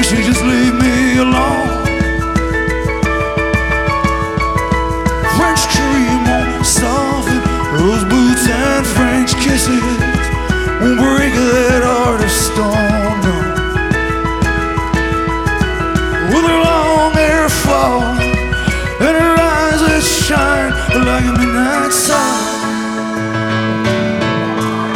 she just leave me alone? French cream won't solve it. Rose boots and French kisses won't break that heart of stone, no. With her long hair fall and her eyes that shine like a midnight sun,